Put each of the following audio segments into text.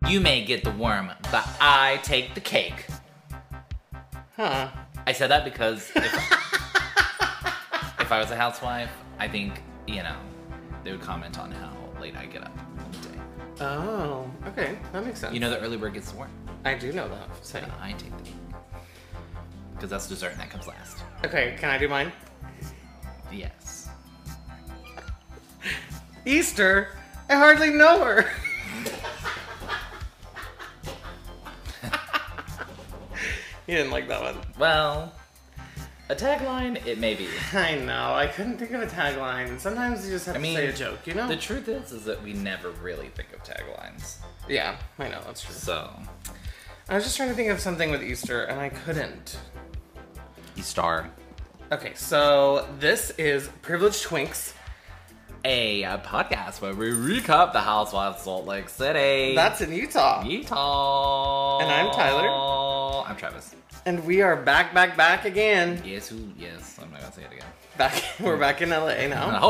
You may get the worm, but I take the cake. Huh. I said that because if I was a housewife, I think, they would comment on how late I get up all day. Oh, okay. That makes sense. You know the early bird gets the worm. I do know that. Say. And I take the cake. Because that's dessert and that comes last. Okay, can I do mine? Yes. Easter? I hardly know her. You didn't like that one. Well, a tagline, it may be. I know. I couldn't think of a tagline. Sometimes you just have to say a joke, you know? The truth is that we never really think of taglines. Yeah, I know. That's true. So. I was just trying to think of something with Easter, and I couldn't. Easter. Okay, so this is Privileged Twinks. A podcast where we recap the Housewives of Salt Lake City. That's in Utah. Utah. And I'm Tyler. I'm Travis. And we are back again. Yes, I'm not gonna say it again. We're back in LA now. Hold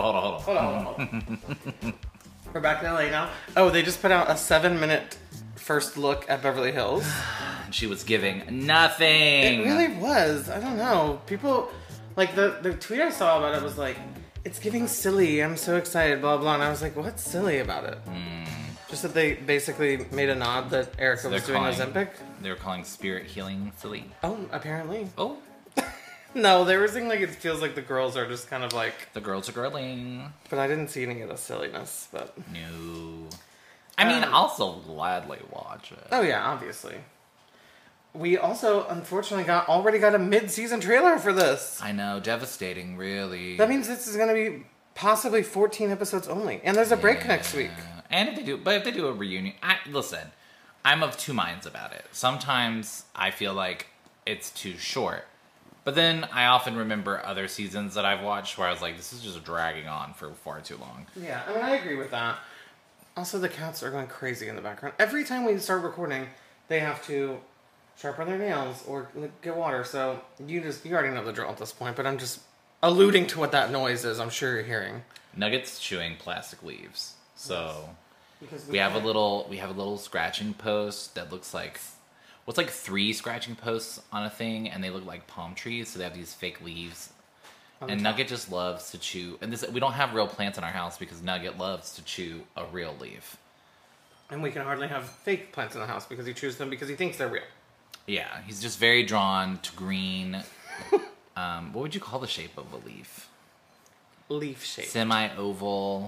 on. We're back in LA now. Oh, they just put out a 7-minute first look at Beverly Hills. And she was giving nothing. It really was. I don't know. People, like, the tweet I saw about it was like, it's giving silly. I'm so excited, blah, blah. And I was like, what's silly about it? Just that they basically made a nod that Erica was doing Ozempic. They were calling spirit healing silly. Oh, apparently. Oh. No, they were saying like it feels like the girls are just kind of like... The girls are girling. But I didn't see any of the silliness, but... No. I mean, I'll still gladly watch it. Oh yeah, obviously. We also, unfortunately, already got a mid-season trailer for this. I know, devastating, really. That means this is going to be possibly 14 episodes only. And there's a break next week. And if they do a reunion... Listen, I'm of two minds about it. Sometimes I feel like it's too short. But then I often remember other seasons that I've watched where I was like, this is just dragging on for far too long. Yeah, I mean, I agree with that. Also, the cats are going crazy in the background. Every time we start recording, they have to sharpen their nails or get water. So you already know the drill at this point, but I'm just alluding to what that noise is. I'm sure you're hearing. Nugget's chewing plastic leaves. So because we have a little scratching post that looks like what's like 3 scratching posts on a thing, and they look like palm trees, so they have these fake leaves. And Nugget just loves to chew. And we don't have real plants in our house because Nugget loves to chew a real leaf. And we can hardly have fake plants in the house because he chews them because he thinks they're real. Yeah, he's just very drawn to green. What would you call the shape of a leaf? Leaf shape. Semi-oval,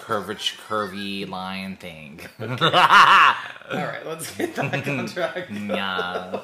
curvy line thing. All right, let's get back on track. Yeah.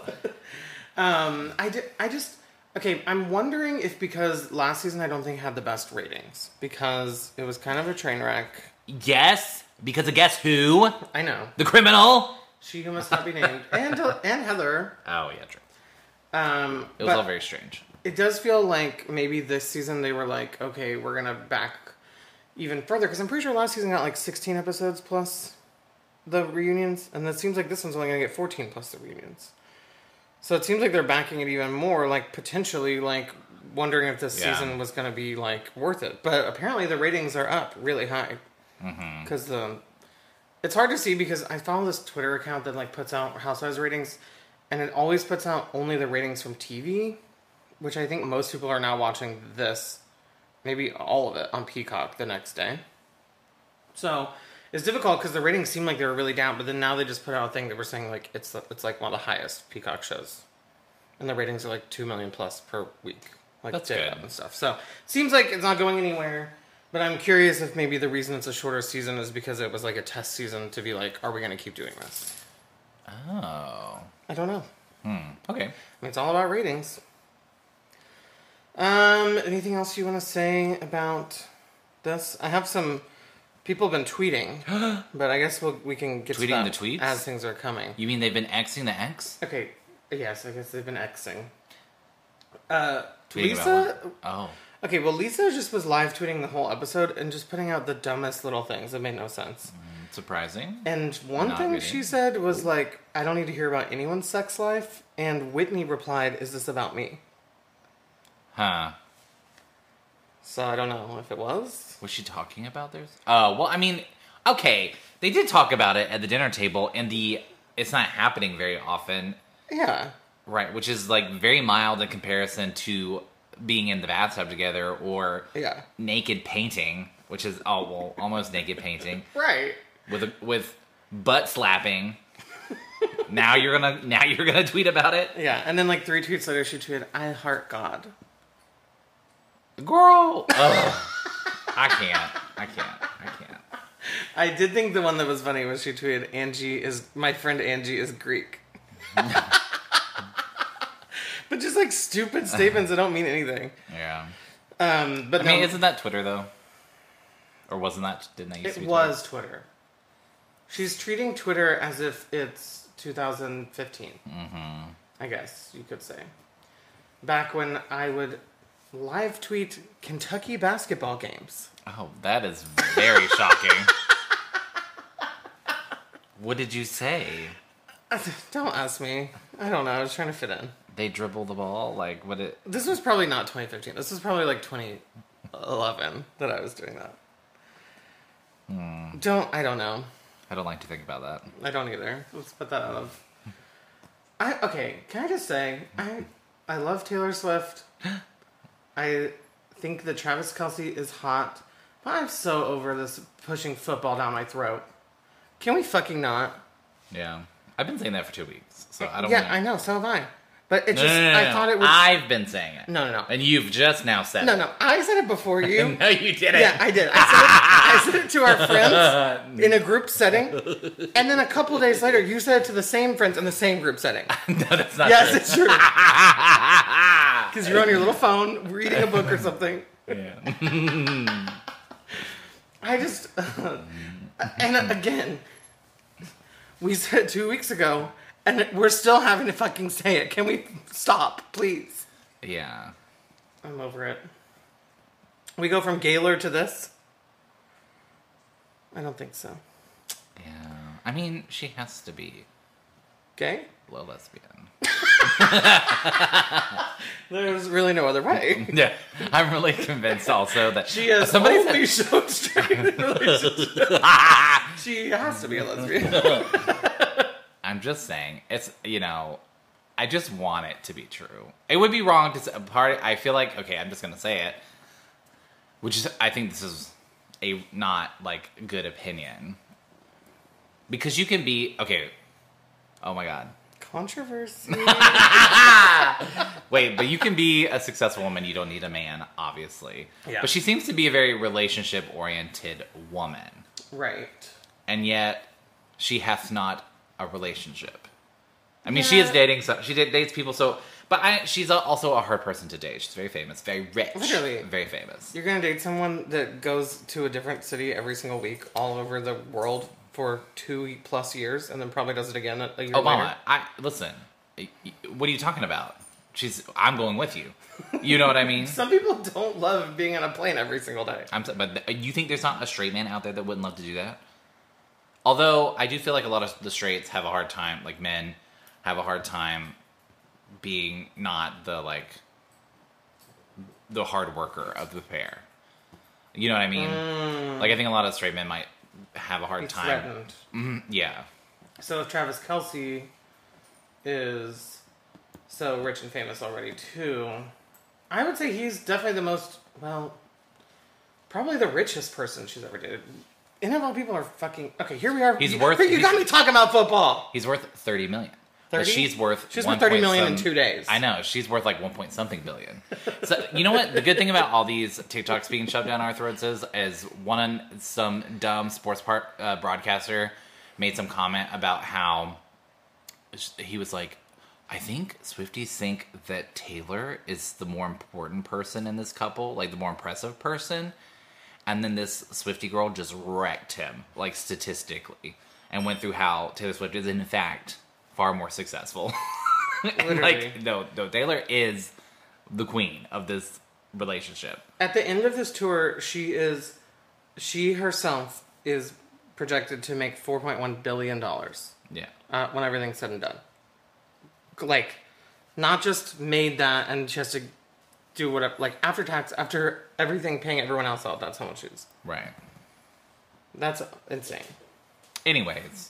Okay, I'm wondering if because last season I don't think had the best ratings because it was kind of a train wreck. Yes, because of guess who? I know. The criminal. She who must not be named. and Heather. Oh, yeah, true. It was all very strange. It does feel like maybe this season they were like, okay, we're going to back even further. Because I'm pretty sure last season got like 16 episodes plus the reunions. And it seems like this one's only going to get 14 plus the reunions. So it seems like they're backing it even more, like potentially like wondering if this season was going to be like worth it. But apparently the ratings are up really high. Because it's hard to see because I follow this Twitter account that like puts out Housewives ratings, and it always puts out only the ratings from TV, which I think most people are now watching this, maybe all of it on Peacock the next day. So it's difficult because the ratings seem like they were really down, but then now they just put out a thing that we're saying like it's like one of the highest Peacock shows, and the ratings are like 2 million plus per week, like that's day good up and stuff. So it seems like it's not going anywhere. But I'm curious if maybe the reason it's a shorter season is because it was like a test season to be like, are we going to keep doing this? Oh. I don't know. Okay. I mean, it's all about ratings. Anything else you want to say about this? I have some people have been tweeting, but I guess we can get to that the tweets as things are coming. You mean they've been Xing the X? Okay. Yes, I guess they've been Xing. Tweeting Lisa. Oh. Okay, well, Lisa just was live tweeting the whole episode and just putting out the dumbest little things that made no sense. Surprising. And one thing she said was like, I don't need to hear about anyone's sex life. And Whitney replied, is this about me? Huh. So I don't know if it was. Was she talking about theirs? Oh, well, I mean, Okay, they did talk about it at the dinner table, and it's not happening very often. Yeah. Right, which is like very mild in comparison to being in the bathtub together or naked painting, which is almost naked painting. Right. With butt slapping. now you're gonna tweet about it? Yeah, and then like 3 tweets later she tweeted, "I heart God." Girl. Ugh. I can't. I did think the one that was funny was she tweeted, my friend Angie is Greek. But just like stupid statements that don't mean anything. Yeah. But I mean, isn't that Twitter though? Or wasn't that? Didn't that used to be Twitter? It was Twitter. She's treating Twitter as if it's 2015. Mm-hmm. I guess you could say. Back when I would live tweet Kentucky basketball games. Oh, that is very shocking. What did you say? Don't ask me. I don't know. I was trying to fit in. They dribble the ball? Like, what it... This was probably not 2015. This was probably like 2011 that I was doing that. I don't know. I don't like to think about that. I don't either. Let's put that out of... Okay, can I just say, I love Taylor Swift. I think that Travis Kelce is hot. But I'm so over this pushing football down my throat. Can we fucking not? Yeah. I've been saying that for 2 weeks, so I don't Yeah, wanna... I know, so have I. But it just, No. I thought it was... I've been saying it. No. And you've just now said it. No, I said it before you. No, you didn't. Yeah, I did. I said it to our friends in a group setting. And then a couple days later, you said it to the same friends in the same group setting. No, that's not yes, true. it's true. Because you're on your little phone, reading a book or something. Yeah. I just... and again, we said it 2 weeks ago, and we're still having to fucking say it. Can we stop, please? Yeah. I'm over it. We go from Gaylor to this? I don't think so. Yeah. I mean, she has to be Gay? low lesbian. There's really no other way. Yeah. I'm really convinced also that She has only showed straight in relationships. She has to be a lesbian. I'm just saying, it's, I just want it to be true. It would be wrong to say, I feel like, okay, I'm just going to say it, which is, I think this is a not, like, good opinion. Because you can be, okay, oh my God. Controversy. Wait, but you can be a successful woman, you don't need a man, obviously. Yeah. But she seems to be a very relationship-oriented woman. Right. And yet, she has not a relationship. I mean, she is dating, she dates people, but she's also a hard person to date. She's very famous, very rich. Literally. Very famous. You're going to date someone that goes to a different city every single week all over the world for 2+ years and then probably does it again a year Obama, later? Listen, what are you talking about? I'm going with you. You know what I mean? Some people don't love being on a plane every single day. But you think there's not a straight man out there that wouldn't love to do that? Although, I do feel like a lot of the straights have a hard time, like men have a hard time being not the hard worker of the pair. You know what I mean? Like, I think a lot of straight men might have a hard time. Threatened. Mm-hmm, yeah. So if Travis Kelce is so rich and famous already too, I would say he's definitely probably the richest person she's ever dated. NFL people are fucking... Okay, here we are. You got me talking about football. He's worth $30 million. 30? She's worth $30 million in 2 days. I know. She's worth like 1 billion. So, you know what? The good thing about all these TikToks being shoved down our throats is some dumb sports broadcaster made some comment about how he was like, I think Swifties think that Taylor is the more important person in this couple, like the more impressive person. And then this Swiftie girl just wrecked him, like statistically, and went through how Taylor Swift is in fact far more successful. And like, no, Taylor is the queen of this relationship. At the end of this tour, she herself is projected to make $4.1 billion. Yeah. When everything's said and done. Like, not just made that and she has to do whatever, like, after tax, after everything, paying everyone else out, that's how much it is. Right. That's insane. Anyways,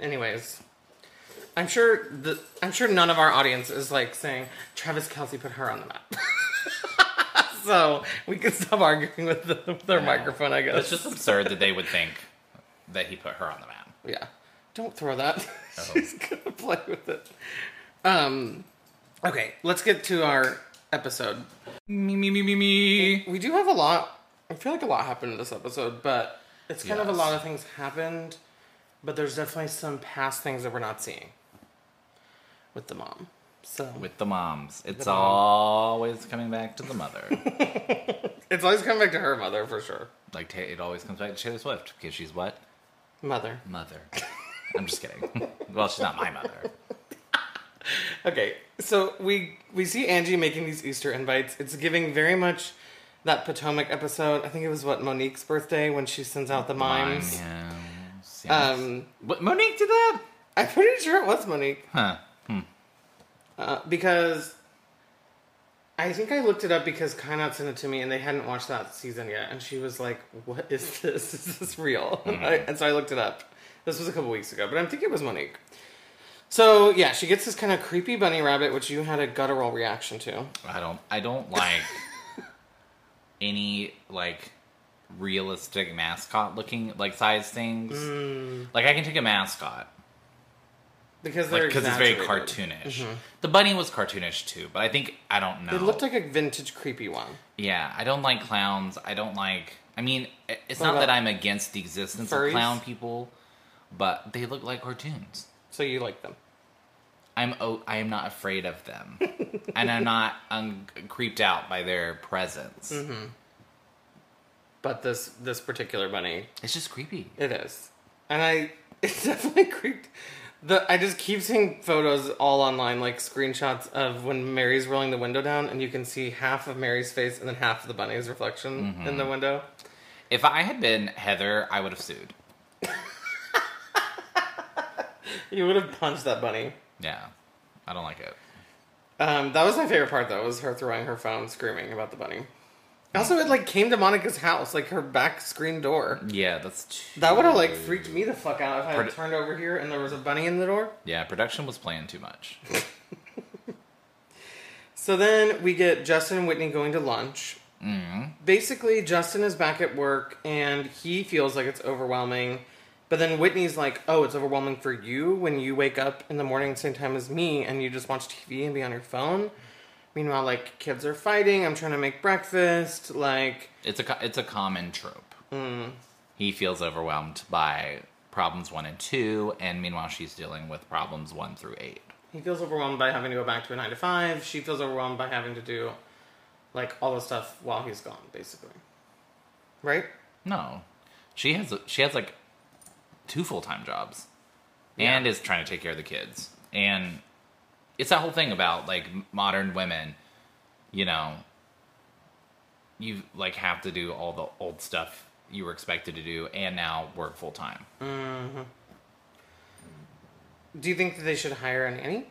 I'm sure none of our audience is like saying Travis Kelce put her on the map. So we can stop arguing with their microphone, I guess. It's just absurd that they would think that he put her on the map. Yeah. Don't throw that. Oh. She's gonna play with it. Okay, let's get to our episode. Me. We do have a lot. I feel like a lot happened in this episode, but it's kind of a Yes. lot of things happened. But there's definitely some past things that we're not seeing with the mom. So With the moms. It's The mom. always coming back to the mother. it's always coming back to her mother for sure. Like, it always comes back to Taylor Swift. Because she's what? Mother. Mother. I'm just kidding. Well, she's not my mother. Okay, so we see Angie making these Easter invites. It's giving very much that Potomac episode. I think it was Monique's birthday when she sends out the mimes. Yes. What, Monique did that? I'm pretty sure it was Monique. Huh. Because I think I looked it up because Kainat sent it to me and they hadn't watched that season yet. And she was like, what is this? Is this real? And so I looked it up. This was a couple weeks ago, but I think it was Monique. So yeah, she gets this kind of creepy bunny rabbit, which you had a guttural reaction to. I don't like any, like, realistic mascot looking, like, size things. Like, I can take a mascot. Because Because it's very cartoonish. The bunny was cartoonish too, but I don't know. It looked like a vintage creepy one. Yeah, I don't like clowns. I mean, it's What not that about I'm against the existence furries? of clown people, but they look like cartoons. So you like them. I am not afraid of them. And I'm not creeped out by their presence. But this particular bunny, It's just creepy. it is. And it's definitely creeped. I just keep seeing photos all online, like screenshots of when Mary's rolling the window down, and you can see half of Mary's face and then half of the bunny's reflection in the window. If I had been Heather, I would have sued. You would have punched that bunny. Yeah, I don't like it. That was my favorite part, though, was her throwing her phone, screaming about the bunny. Also, it came to Monica's house, her back screen door. Yeah, that's too... That would have freaked me the fuck out if I had turned over here and there was a bunny in the door. Yeah, production was playing too much. So then we get Justin and Whitney going to lunch. Basically, Justin is back at work and he feels like it's overwhelming. But then Whitney's like, oh, it's overwhelming for you when you wake up in the morning at the same time as me and you just watch TV and be on your phone. Meanwhile, kids are fighting. I'm trying to make breakfast. It's a common trope. He feels overwhelmed by problems 1 and 2, and meanwhile she's dealing with problems 1 through 8. He feels overwhelmed by having to go back to a 9 to 5. She feels overwhelmed by having to do, all the stuff while he's gone, basically. Right? No, she has 2 full-time jobs, Yeah. and is trying to take care of the kids, and it's that whole thing about modern women, you have to do all the old stuff you were expected to do, and now work full time. Do you think that they should hire a nanny?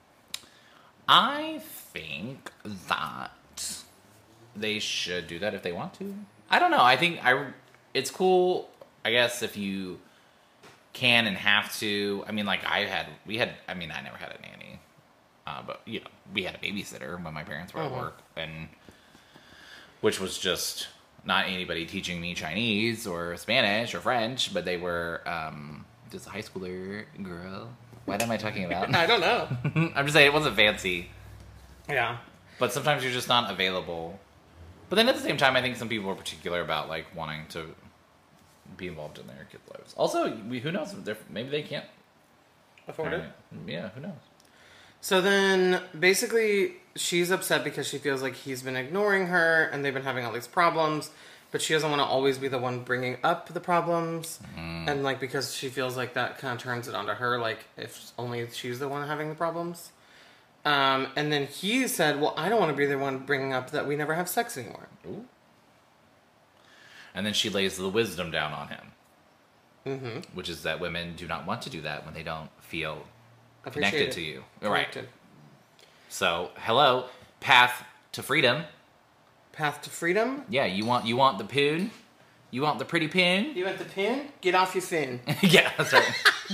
I think that they should do that if they want to. I don't know. I think it's cool, I guess, if you can and have to. I mean, I never had a nanny. But, we had a babysitter when my parents were at work, and which was just not anybody teaching me Chinese or Spanish or French, but they were just a high schooler girl. What am I talking about? I don't know. I'm just saying it wasn't fancy. Yeah. But sometimes you're just not available. But then at the same time, I think some people are particular about wanting to be involved in their kids' lives. Also, who knows? Maybe they can't Afford it? Yeah, who knows? So then, basically, she's upset because she feels like he's been ignoring her and they've been having all these problems, but she doesn't want to always be the one bringing up the problems. And, because she feels like that kind of turns it onto her, if only she's the one having the problems. And then he said, well, I don't want to be the one bringing up that we never have sex anymore. Ooh. And then she lays the wisdom down on him. Which is that women do not want to do that when they don't feel connected to you. Connected. Right. So, hello, path to freedom. Path to freedom? Yeah, you want the poon? You want the pretty pin? You want the pin? Get off your fin. Yeah, that's right.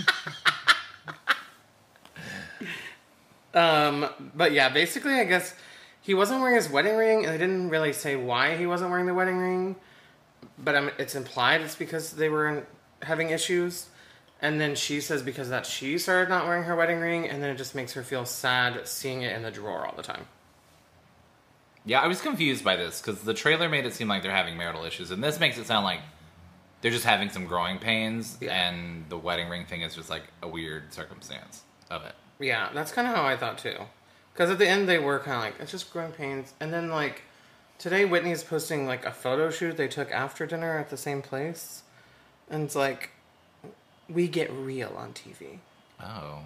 But yeah, basically, I guess he wasn't wearing his wedding ring, and they didn't really say why he wasn't wearing the wedding ring. But it's implied it's because they were having issues. And then she says because that she started not wearing her wedding ring, and then it just makes her feel sad seeing it in the drawer all the time. Yeah, I was confused by this, because the trailer made it seem like they're having marital issues, and this makes it sound like they're just having some growing pains, and the wedding ring thing is just like a weird circumstance of it. Yeah, that's kind of how I thought too. Because at the end they were kind of like, it's just growing pains. And then like, today Whitney's posting like a photo shoot they took after dinner at the same place. And it's like, we get real on TV. Oh.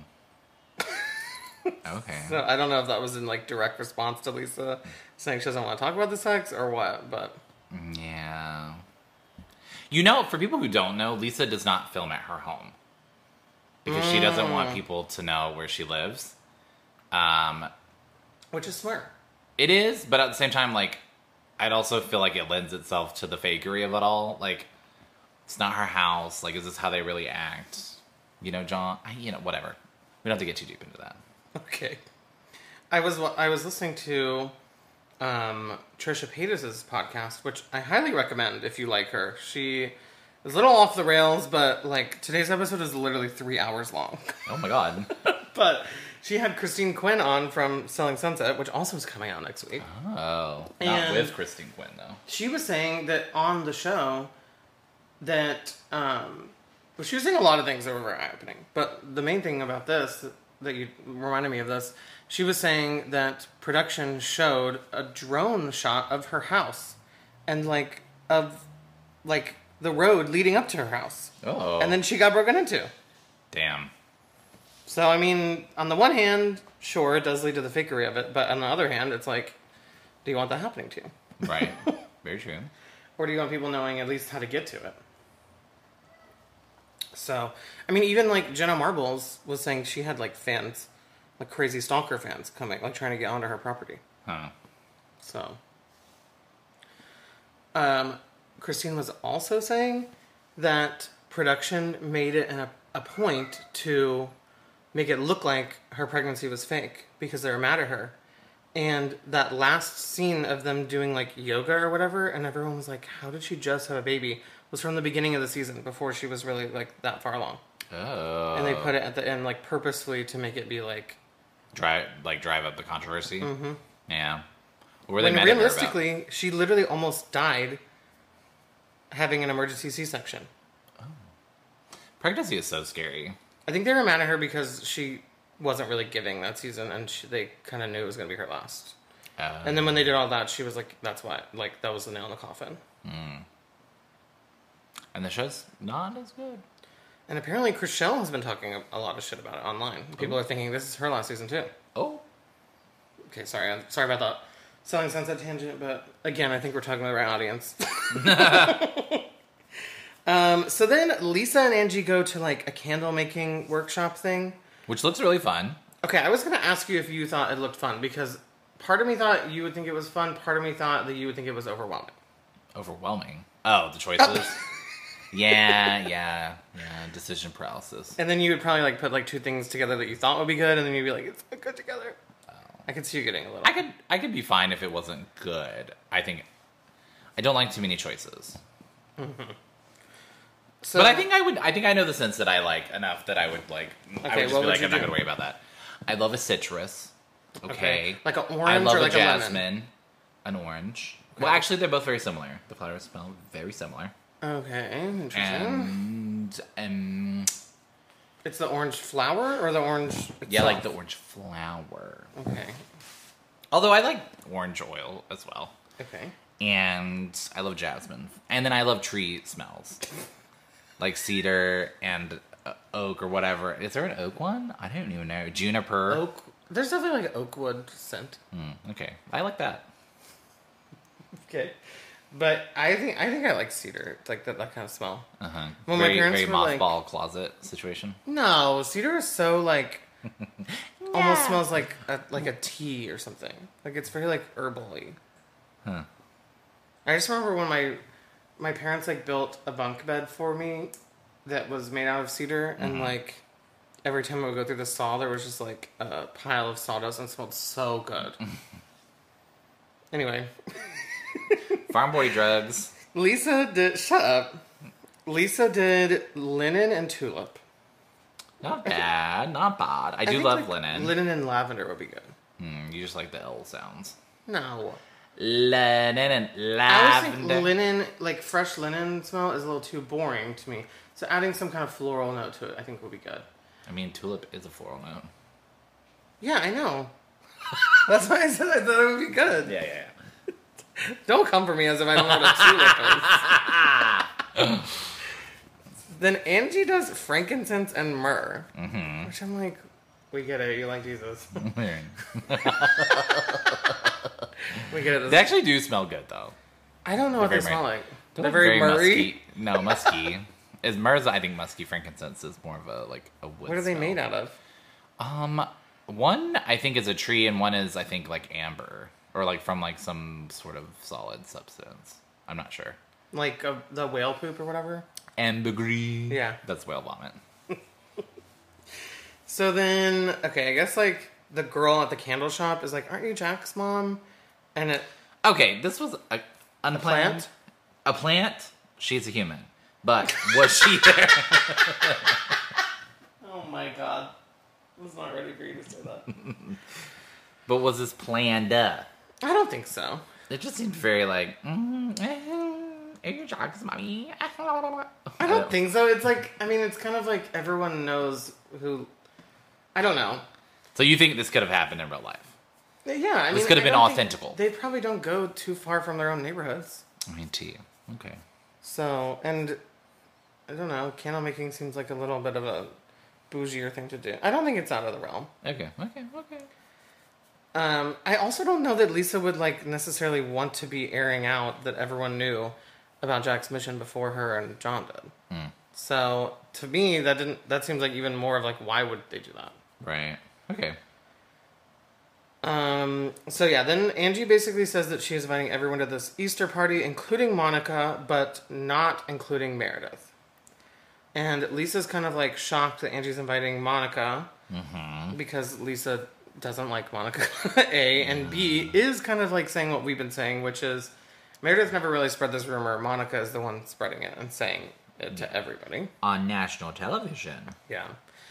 Okay. So I don't know if that was in like direct response to Lisa saying she doesn't want to talk about the sex or what, but... Yeah. You know, for people who don't know, Lisa does not film at her home. Because she doesn't want people to know where she lives. Which is smart. It is, but at the same time, like, I'd also feel like it lends itself to the fakery of it all. Like, it's not her house. Like, is this how they really act? You know, John? Whatever. We don't have to get too deep into that. Okay. I was listening to Trisha Paytas' podcast, which I highly recommend if you like her. She is a little off the rails, but like today's episode is literally 3 hours long. Oh my god. But she had Christine Quinn on from Selling Sunset, which also is coming out next week. Oh. Not And with Christine Quinn, though. she was saying that on the show that well, she was saying a lot of things that were very eye-opening. But the main thing about this that you reminded me of this, she was saying that production showed a drone shot of her house and like of like the road leading up to her house. Oh. And then she got broken into. Damn. So I mean, on the one hand, sure, it does lead to the fakery of it, but on the other hand, it's like, do you want that happening to you? Right. Very true. Or do you want people knowing at least how to get to it? So, I mean, even like Jenna Marbles was saying she had like fans, like crazy stalker fans coming, like trying to get onto her property. Huh. So, Christine was also saying that production made it a point to make it look like her pregnancy was fake because they were mad at her. And that last scene of them doing like yoga or whatever, and everyone was like, how did she just have a baby? Was from the beginning of the season before she was really like that far along. Oh. And they put it at the end like purposefully to make it be like drive up the controversy. Mm-hmm. Yeah. What were when they mad at her about? realistically, she literally almost died having an emergency C-section. Oh. Pregnancy is so scary. I think they were mad at her because she wasn't really giving that season, and they kind of knew it was going to be her last. And then when they did all that, she was like, "That's why." Like that was the nail in the coffin. Mm. And the show's not as good. And apparently, Chrishell has been talking a lot of shit about it online. People are thinking this is her last season too. Oh. Okay, sorry about that Selling Sunset tangent, but again, I think we're talking about our audience. So then Lisa and Angie go to like a candle making workshop thing. Which looks really fun. Okay, I was going to ask you if you thought it looked fun, because part of me thought you would think it was fun, part of me thought that you would think it was overwhelming. Overwhelming. Oh, the choices? Yeah. Decision paralysis. And then you would probably like put like two things together that you thought would be good, and then you'd be like, it's not good together. Oh. I could see you getting a little... I could be fine if it wasn't good. I don't like too many choices. Mm-hmm. So, but I think I know the sense that I like enough that I would like. Okay, I would just what be would like, you I'm not do? gonna worry about that. I love a citrus. Okay. Like an I orange love or like a a lemon? jasmine. An orange. Okay. Well, actually, they're both very similar. The flowers smell very similar. Okay, interesting. And it's the orange flower or the orange itself? yeah, like the orange flower. Okay. Although I like orange oil as well. Okay. And I love jasmine. And then I love tree smells. Like cedar and oak or whatever. Is there an oak one? I don't even know. Juniper. Oak. There's definitely like an oak wood scent. Okay. I like that. Okay. But I think I like cedar. It's like that kind of smell. Uh-huh. When very, my parents very were mothball closet situation. No, cedar is so like almost smells like a tea or something. Like it's very like herbally. Huh. I just remember when my parents like built a bunk bed for me that was made out of cedar, and like every time I would go through the stall, there was just like a pile of sawdust and it smelled so good. Anyway, Farm boy drugs. Lisa did. Shut up. Lisa did linen and tulip. Not bad, not bad. I do think, love like, linen. Linen and lavender would be good. You just like the L sounds. No. Linen and I always think lavender. linen, like fresh linen smell, is a little too boring to me. So adding some kind of floral note to it, I think would be good. I mean, tulip is a floral note. Yeah, I know. That's why I said I thought it would be good. Yeah. Don't come for me as if I don't know what a tulip is. Then Angie does frankincense and myrrh. Mm-hmm. Which I'm like, we get it. You like Jesus. We get it. They actually do smell good, though. I don't know what they very smell myrrh. like. They're They're very myrrhy. musky. No, musky. Is myrrh's, I think, musky. Frankincense is more of a wood. What are they smell. made out of? One I think is a tree, and one is I think like amber or like from like some sort of solid substance. I'm not sure. Like the whale poop or whatever? Ambergris. Yeah. That's whale vomit. So then, okay, I guess like the girl at the candle shop is like, aren't you Jack's mom? And it, Okay, this was unplanned. plant? A plant. She's a human, but was she there? oh my god. I was not ready for you to say that. But was this planned? I don't think so. It just seemed very like. Are you Jack's mommy? I don't think so. It's like, I mean, it's kind of like everyone knows who. I don't know. So you think this could have happened in real life? Yeah, I mean, This could have I been don't think- authentical. They probably don't go too far from their own neighborhoods. I mean, tea. Okay. So, and I don't know, candle making seems like a little bit of a bougier thing to do. I don't think it's out of the realm. Okay. I also don't know that Lisa would like necessarily want to be airing out that everyone knew about Jack's mission before her and John did. So to me, that seems like even more of like, why would they do that? Right. Okay. So yeah, then Angie basically says that she is inviting everyone to this Easter party, including Monica, but not including Meredith. And Lisa's kind of like shocked that Angie's inviting Monica because Lisa doesn't like Monica, A, and B is kind of like saying what we've been saying, which is Meredith never really spread this rumor. Monica is the one spreading it and saying it to everybody. On national television. Yeah.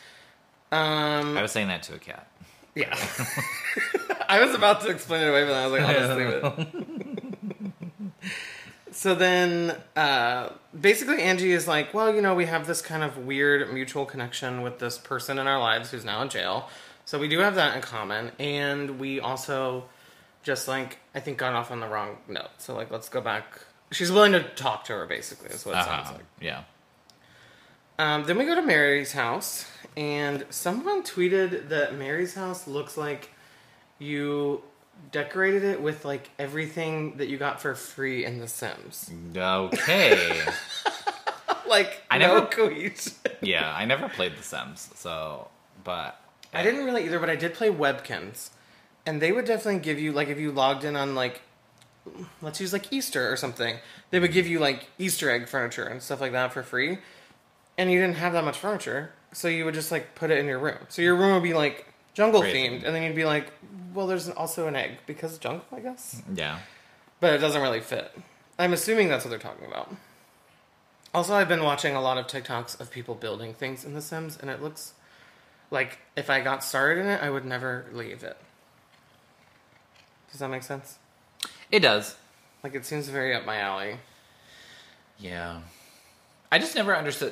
I was saying that to a cat. Yeah. I was about to explain it away, but I was like, I'll just leave it. So then, basically Angie is like, well, you know, we have this kind of weird mutual connection with this person in our lives who's now in jail. So we do have that in common. And we also just like, I think got off on the wrong note. So like, let's go back. She's willing to talk to her, basically, is what it sounds like. Yeah. Then we go to Mary's house, and someone tweeted that Mary's house looks like you decorated it with like everything that you got for free in The Sims. Okay. Like, I no never- cohesion. Yeah, I never played The Sims, so, but... I didn't really either, but I did play Webkins. And they would definitely give you, like, if you logged in on, like, let's use, like, Easter or something, they would give you, like, Easter egg furniture and stuff like that for free. And you didn't have that much furniture, so you would just, like, put it in your room. So your room would be, like, jungle-themed, and then you'd be like, well, there's also an egg, because jungle, I guess? Yeah. But it doesn't really fit. I'm assuming that's what they're talking about. Also, I've been watching a lot of TikToks of people building things in The Sims, and it looks like if I got started in it, I would never leave it. Does that make sense? It does. Like, it seems very up my alley. Yeah. I just never understood...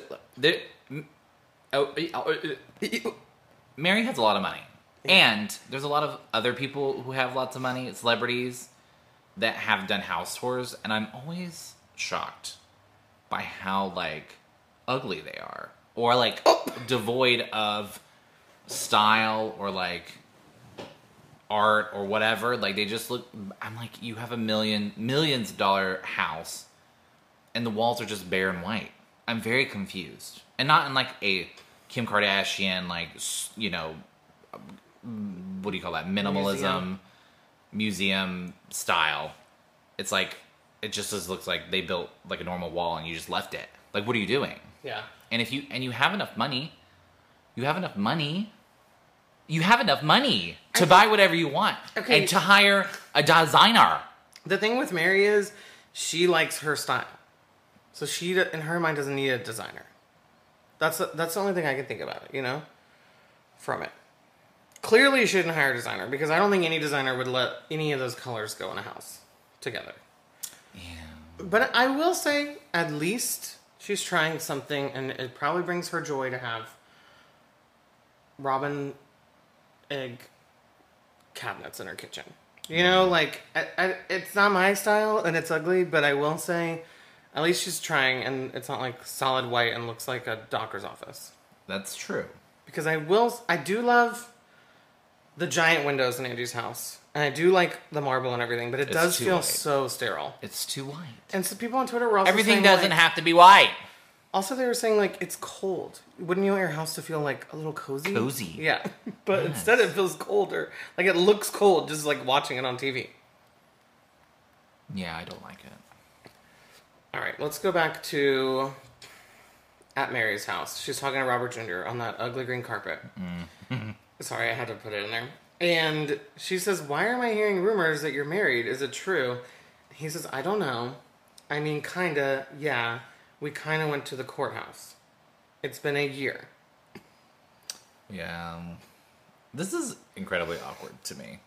Mary has a lot of money. And there's a lot of other people who have lots of money, celebrities, that have done house tours, and I'm always shocked by how, like, ugly they are. Or, like, devoid of style or, like, art or whatever. Like, they just look... I'm like, you have a millions of dollar house, and the walls are just bare and white. I'm very confused. And not in, like, a Kim Kardashian, like, you know... What do you call that? Minimalism, museum style. It's like it just looks like they built like a normal wall and you just left it. Like, what are you doing? Yeah. And if you have enough money, you have enough money to buy whatever you want and to hire a designer. The thing with Mary is she likes her style. So she, in her mind, doesn't need a designer. That's the only thing I can think about it, you know? From it. Clearly, you shouldn't hire a designer because I don't think any designer would let any of those colors go in a house together. Yeah. But I will say, at least she's trying something, and it probably brings her joy to have robin egg cabinets in her kitchen. You know, like, it's not my style, and it's ugly, but I will say, at least she's trying, and it's not, like, solid white and looks like a doctor's office. That's true. Because I do love the giant windows in Angie's house. And I do like the marble and everything, but it does feel white. So sterile. It's too white. And so people on Twitter were also Everything saying, doesn't like, have to be white. also, they were saying, like, it's cold. Wouldn't you want your house to feel, like, a little cozy? Cozy. Yeah. But Yes. instead it feels colder. Like, it looks cold just, like, watching it on TV. Yeah, I don't like it. All right, let's go back to at Mary's house. She's talking to Robert Jr. on that ugly green carpet. Sorry, I had to put it in there. And she says, why am I hearing rumors that you're married? Is it true? He says, I don't know. I mean, kinda, yeah. We kinda went to the courthouse. It's been a year. Yeah. This is incredibly awkward to me.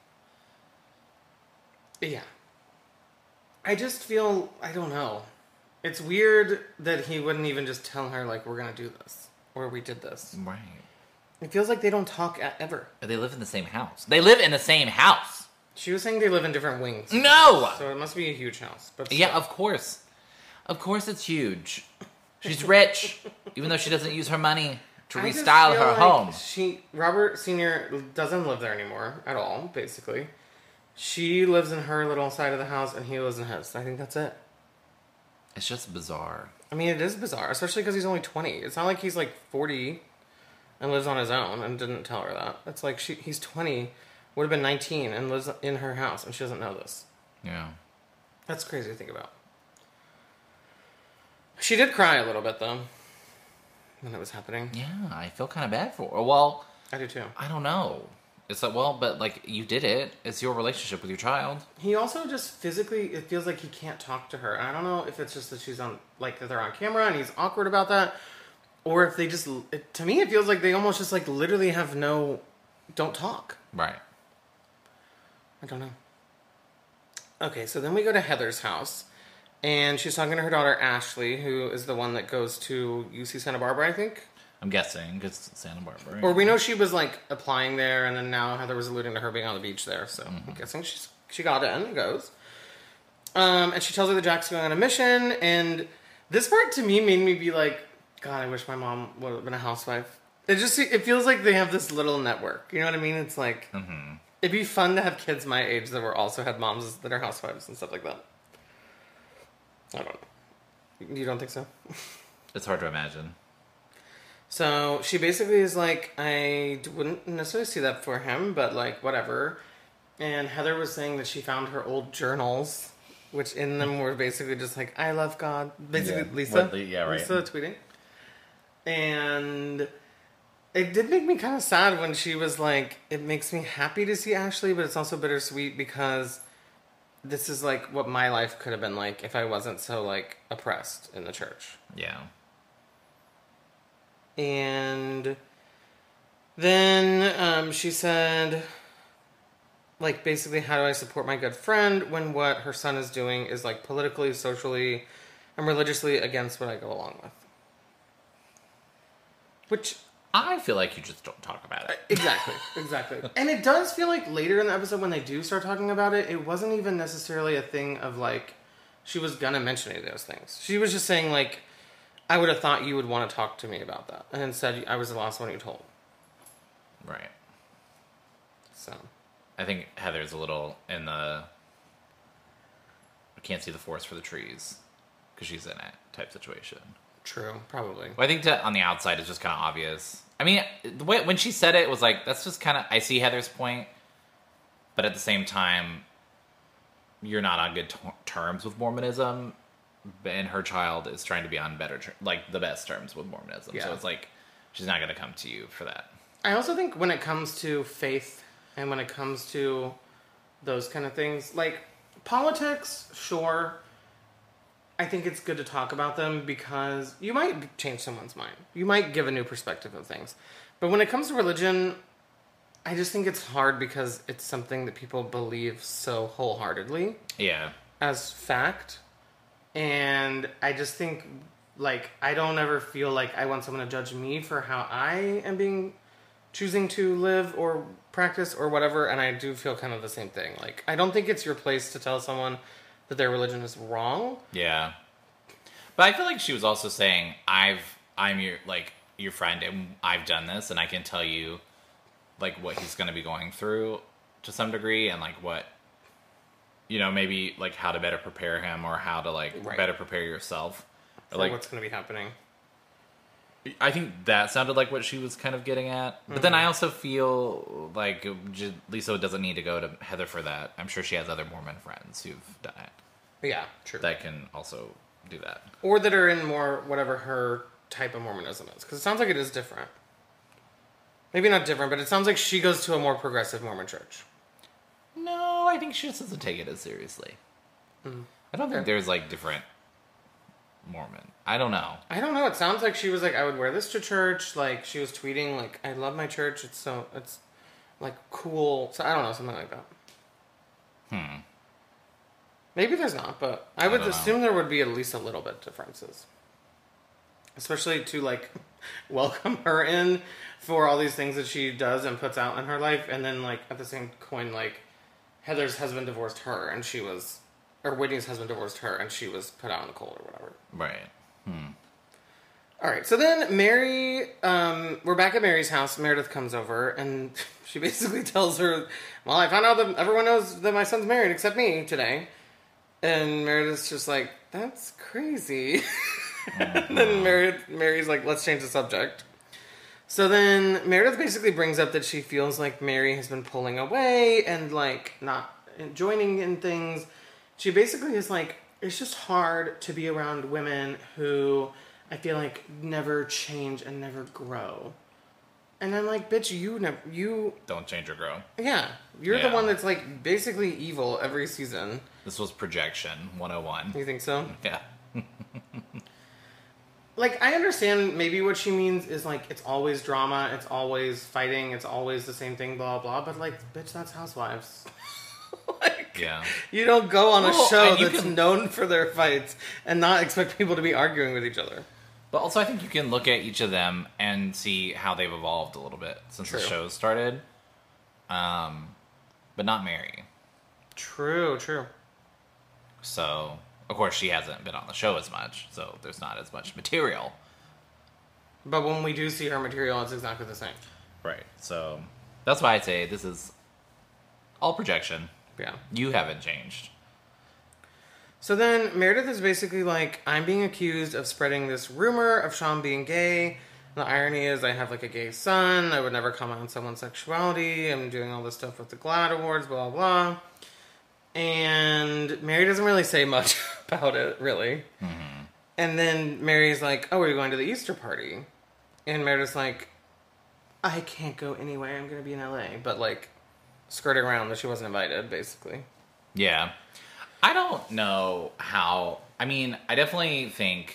Yeah. I just feel, I don't know. It's weird that he wouldn't even just tell her, like, we're gonna do this. Or we did this. Right. It feels like they don't talk ever. They live in the same house. They live in the same house. She was saying they live in different wings. No! So it must be a huge house. But Yeah, of course. Of course it's huge. She's rich, even though she doesn't use her money to I just restyle feel her like home. Robert Sr. doesn't live there anymore at all, basically. She lives in her little side of the house, and he lives in his. I think that's it. It's just bizarre. I mean, it is bizarre, especially because he's only 20. It's not like he's like 40 and lives on his own and didn't tell her that. It's like he's 20, would have been 19, and lives in her house, and she doesn't know this. Yeah. That's crazy to think about. She did cry a little bit, though, when it was happening. Yeah, I feel kind of bad for her. Well, I do, too. I don't know. It's like, well, but like, you did it. It's your relationship with your child. He also just physically, it feels like he can't talk to her. And I don't know if it's just that she's on, like, that they're on camera and he's awkward about that. Or if they just, to me, it feels like they almost just, like, literally have don't talk. Right. I don't know. Okay, so then we go to Heather's house. And she's talking to her daughter, Ashley, who is the one that goes to UC Santa Barbara, I think. I'm guessing, because it's Santa Barbara. Or we know she was, like, applying there, and then now Heather was alluding to her being on the beach there. So I'm guessing she got in and goes. And she tells her that Jack's going on a mission. And this part, to me, made me be like, God, I wish my mom would have been a housewife. It feels like they have this little network. You know what I mean? It's like, it'd be fun to have kids my age that were also had moms that are housewives and stuff like that. I don't know. You don't think so? It's hard to imagine. So she basically is like, I wouldn't necessarily see that for him, but like, whatever. And Heather was saying that she found her old journals, which in them were basically just like, I love God. Basically, Yeah. Lisa. Yeah, right. Lisa tweeting. And it did make me kind of sad when she was like, it makes me happy to see Ashley, but it's also bittersweet because this is like what my life could have been like if I wasn't so like oppressed in the church. Yeah. And then she said, like, basically, how do I support my good friend when what her son is doing is, like, politically, socially, and religiously against what I go along with? Which... I feel like you just don't talk about it. Exactly. And it does feel like later in the episode when they do start talking about it, it wasn't even necessarily a thing of, like, she was gonna mention any of those things. She was just saying, like, I would have thought you would want to talk to me about that. And instead, I was the last one you told. Right. So. I think Heather's a little in the... I can't see the forest for the trees because she's in it type situation. True, probably. Well, I think on the outside it's just kind of obvious. I mean, when she said it, it was like, that's just kind of... I see Heather's point, but at the same time, you're not on good terms with Mormonism, and her child is trying to be on better, like the best terms with Mormonism. Yeah. So it's like she's not going to come to you for that. I also think when it comes to faith and when it comes to those kind of things, like politics, sure. I think it's good to talk about them because you might change someone's mind. You might give a new perspective of things. But when it comes to religion, I just think it's hard because it's something that people believe so wholeheartedly Yeah. as fact. And I just think, like, I don't ever feel like I want someone to judge me for how I am choosing to live or practice or whatever. And I do feel kind of the same thing. Like, I don't think it's your place to tell someone that their religion is wrong. Yeah. But I feel like she was also saying, I'm your friend and I've done this and I can tell you like what he's going to be going through to some degree and like what, maybe like how to better prepare him or how to like better prepare yourself. Or, like what's going to be happening. I think that sounded like what she was kind of getting at. But then I also feel like Lisa doesn't need to go to Heather for that. I'm sure she has other Mormon friends who've done it. Yeah, true. That can also do that. Or that are in more whatever her type of Mormonism is. Because it sounds like it is different. Maybe not different, but it sounds like she goes to a more progressive Mormon church. No, I think she just doesn't take it as seriously. I don't think there's like different Mormon. I don't know. I don't know. It sounds like she was like, I would wear this to church. Like, she was tweeting, like, I love my church. It's like, cool. So, I don't know. Something like that. Maybe there's not, but I would assume there would be at least a little bit differences. Especially to, like, welcome her in for all these things that she does and puts out in her life. And then, like, at the same coin, like, Heather's husband divorced her and she was... Or Whitney's husband divorced her and she was put out in the cold or whatever. Right. Alright, so then Mary... we're back at Mary's house. Meredith comes over and she basically tells her, well, I found out that everyone knows that my son's married except me today. And Meredith's just like, that's crazy. And then Mary's like, let's change the subject. So then Meredith basically brings up that she feels like Mary has been pulling away and like not joining in things. She basically is like, it's just hard to be around women who I feel like never change and never grow. And I'm like, bitch, you don't change or grow. Yeah, you're the one that's like basically evil every season. This was projection 101. You think so? Yeah. Like, I understand maybe what she means is, like, it's always drama, it's always fighting, it's always the same thing, blah, blah, but, like, bitch, that's Housewives. Like, yeah. You don't go on a show that's known for their fights and not expect people to be arguing with each other. But also, I think you can look at each of them and see how they've evolved a little bit since the show started. But not Mary. True. So... Of course, she hasn't been on the show as much, so there's not as much material. But when we do see her material, it's exactly the same. Right. So that's why I say this is all projection. Yeah. You haven't changed. So then Meredith is basically like, I'm being accused of spreading this rumor of Sean being gay. The irony is I have like a gay son. I would never comment on someone's sexuality. I'm doing all this stuff with the GLAAD Awards, blah, blah. And Mary doesn't really say much about it, really. Mm-hmm. And then Mary's like, oh, are you going to the Easter party? And Meredith's like, I can't go anywhere. I'm going to be in LA. But, like, skirting around that she wasn't invited, basically. Yeah. I don't know how... I mean, I definitely think...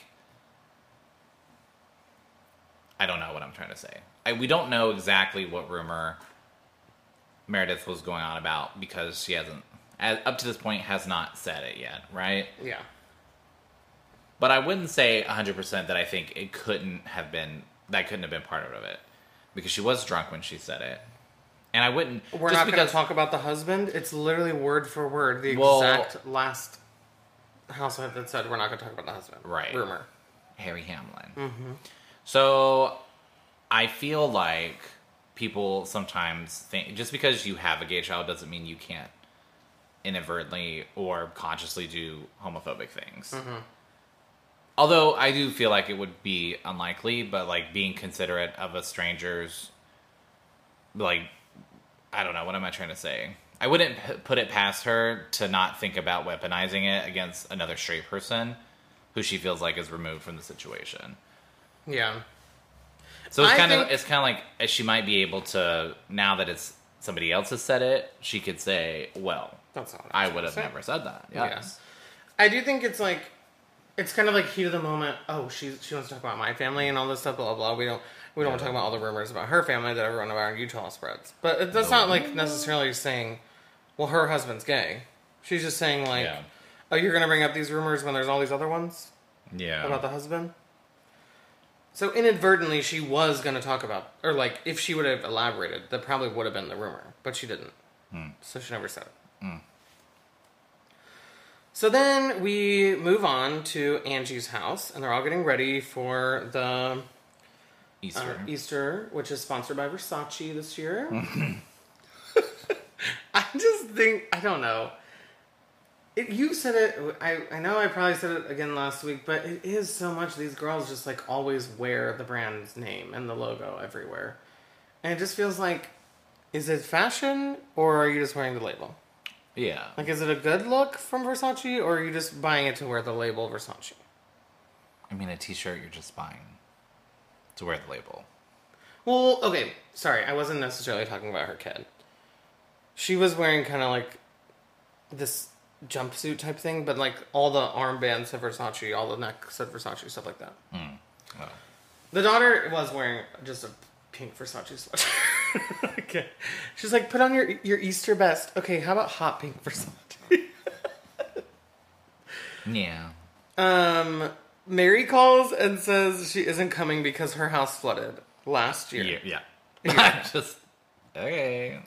I don't know what I'm trying to say. We don't know exactly what rumor Meredith was going on about because she hasn't... up to this point, has not said it yet, right? Yeah. But I wouldn't say 100% that I think it couldn't have been part of it. Because she was drunk when she said it. And I wouldn't... We're not going to talk about the husband? It's literally word for word the exact last housewife that said we're not going to talk about the husband. Right. Rumor. Harry Hamlin. Mm-hmm. So, I feel like people sometimes think... Just because you have a gay child doesn't mean you can't inadvertently or consciously do homophobic things. Mm-hmm. Although I do feel like it would be unlikely, but like being considerate of a stranger's, like, I don't know, what am I trying to say? I wouldn't put it past her to not think about weaponizing it against another straight person who she feels like is removed from the situation. Yeah. So it's kind of like she might be able to, now that it's somebody else has said it, she could say, well, that's not I would have never said that. Yes. Yeah. I do think it's like, it's kind of like heat of the moment. Oh, she wants to talk about my family and all this stuff, blah, blah, blah. We don't want to talk about all the rumors about her family that everyone around Utah spreads. But that's not like necessarily saying, well, her husband's gay. She's just saying like, oh, you're going to bring up these rumors when there's all these other ones? Yeah. About the husband? So inadvertently, she was going to talk about, or like, if she would have elaborated, that probably would have been the rumor. But she didn't. So she never said it. So then we move on to Angie's house, and they're all getting ready for the Easter, which is sponsored by Versace this year. I just think, I don't know. You said it, I know I probably said it again last week, but it is so much. These girls just like always wear the brand's name and the logo everywhere. And it just feels like, is it fashion or are you just wearing the label? Yeah. Like, is it a good look from Versace or are you just buying it to wear the label Versace? I mean, a t-shirt you're just buying to wear the label. Well, okay, sorry, I wasn't necessarily talking about her kid. She was wearing kind of like this jumpsuit type thing, but like all the armbands said Versace, all the neck said Versace, stuff like that. Oh. The daughter was wearing just a pink Versace sweatshirt. Okay. She's like, put on your Easter best. Okay, how about hot pink Versace? Yeah. Mary calls and says she isn't coming because her house flooded last year. Yeah. Just, okay.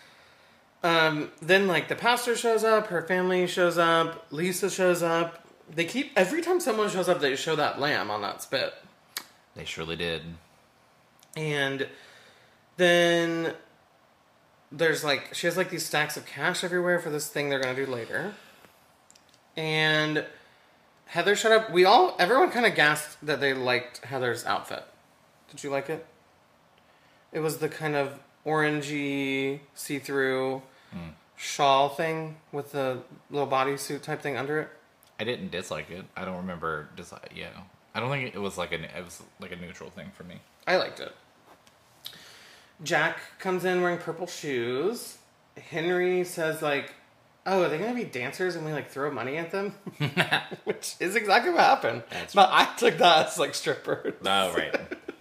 Then like the pastor shows up, her family shows up, Lisa shows up. They keep, every time someone shows up, they show that lamb on that spit. They surely did. And then there's like, she has like these stacks of cash everywhere for this thing they're going to do later. And Heather showed up. Everyone kind of gasped that they liked Heather's outfit. Did you like it? It was the kind of orangey, see-through shawl thing with the little bodysuit type thing under it. I didn't dislike it. I don't remember yeah. I don't think it was like a neutral thing for me. I liked it. Jack comes in wearing purple shoes. Henry says like, oh, are they going to be dancers and we like throw money at them? Which is exactly what happened. But I took that as like strippers. Oh, right.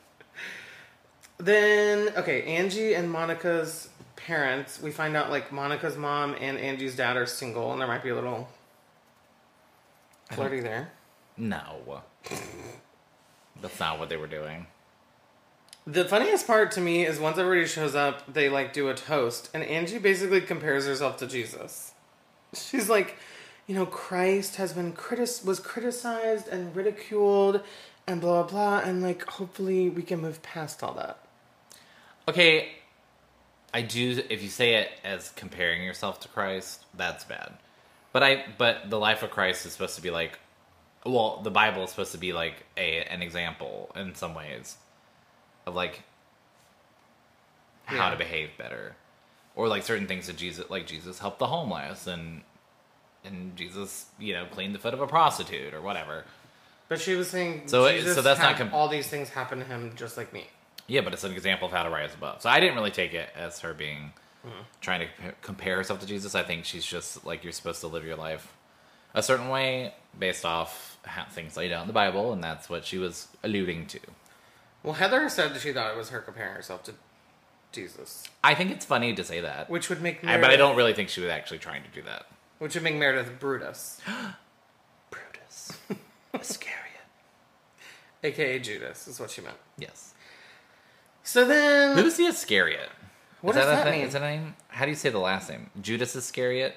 Then, okay, Angie and Monica's parents, we find out like Monica's mom and Angie's dad are single and there might be a little flirty there. No. That's not what they were doing. The funniest part to me is once everybody shows up, they like do a toast and Angie basically compares herself to Jesus. She's like, you know, Christ has been was criticized and ridiculed and blah, blah, blah. And like, hopefully we can move past all that. Okay, I do, if you say it as comparing yourself to Christ, that's bad. But the life of Christ is supposed to be like, well, the Bible is supposed to be like an example in some ways of like how to behave better. Or like certain things that Jesus helped the homeless and Jesus, cleaned the foot of a prostitute or whatever. But she was saying Jesus so that's not all these things happen to him just like me. Yeah, but it's an example of how to rise above. So I didn't really take it as her being trying to compare herself to Jesus. I think she's just like, you're supposed to live your life a certain way based off how things laid out in the Bible, and that's what she was alluding to. Well, Heather said that she thought it was her comparing herself to Jesus. I think it's funny to say that. Which would make Meredith... But I don't really think she was actually trying to do that. Which would make Meredith Brutus. Brutus. Iscariot. A.K.A. Judas is what she meant. Yes. So then... Who's the Iscariot? What does that mean? Is that a name? How do you say the last name? Judas Iscariot?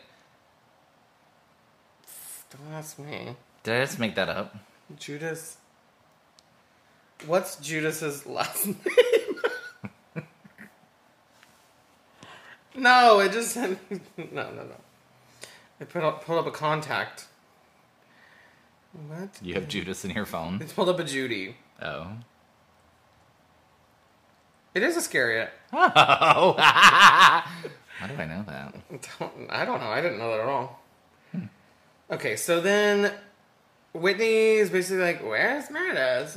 Don't ask me. Did I just make that up? Judas... What's Judas's last name? No, it just said... No. I pulled up a contact. What? You have Judas in your phone? It's pulled up a Judy. Oh. It is Iscariot. Oh. How do I know that? I don't know. I didn't know that at all. Okay, so then Whitney is basically like, where's Meredith?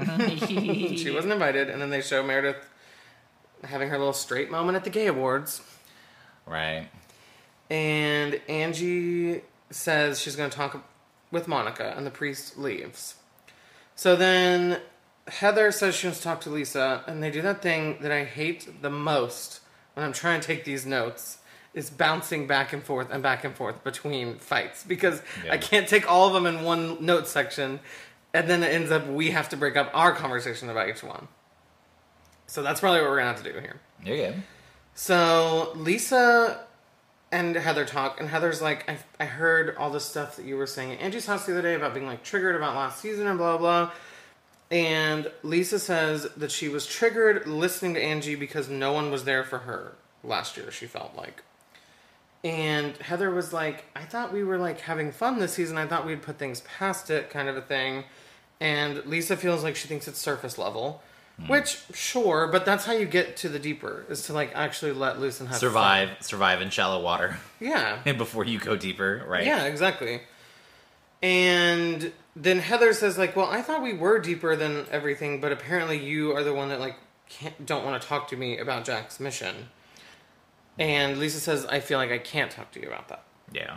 She wasn't invited. And then they show Meredith having her little straight moment at the Gay Awards. Right. And Angie says she's going to talk with Monica, and the priest leaves. So then Heather says she wants to talk to Lisa, and they do that thing that I hate the most when I'm trying to take these notes, is bouncing back and forth between fights, because I can't take all of them in one note section, and then it ends up we have to break up our conversation about each one. So that's probably what we're going to have to do here. You're good. So Lisa and Heather talk, and Heather's like, I heard all the stuff that you were saying at Angie's house the other day about being like triggered about last season and blah, blah. And Lisa says that she was triggered listening to Angie because no one was there for her last year, she felt like. And Heather was like, I thought we were like having fun this season. I thought we'd put things past it, kind of a thing. And Lisa feels like she thinks it's surface level. Which, sure, but that's how you get to the deeper, is to like actually let loose and have fun. Survive in shallow water. Yeah. Before you go deeper, right? Yeah, exactly. And then Heather says like, well, I thought we were deeper than everything, but apparently you are the one that like don't want to talk to me about Jack's mission. And Lisa says, I feel like I can't talk to you about that. Yeah.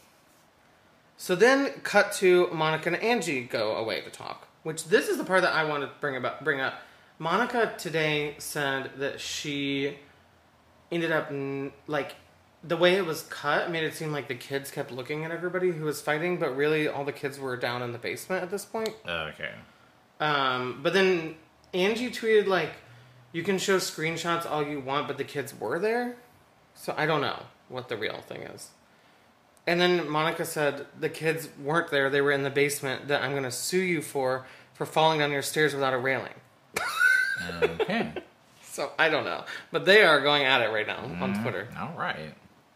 So then cut to Monica and Angie go away to talk, which this is the part that I want to bring up. Monica today said that she ended up, like, the way it was cut made it seem like the kids kept looking at everybody who was fighting, but really all the kids were down in the basement at this point. Okay. But then Angie tweeted, like, you can show screenshots all you want, but the kids were there. So I don't know what the real thing is. And then Monica said the kids weren't there. They were in the basement, that I'm going to sue you for falling down your stairs without a railing. Okay. So I don't know. But they are going at it right now on Twitter. All right.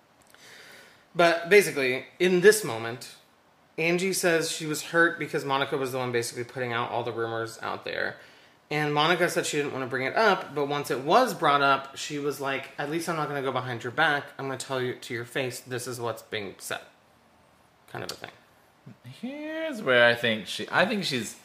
But basically, in this moment, Angie says she was hurt because Monica was the one basically putting out all the rumors out there. And Monica said she didn't want to bring it up, but once it was brought up, she was like, at least I'm not going to go behind your back. I'm going to tell you to your face, this is what's being said. Kind of a thing. Here's where I think she's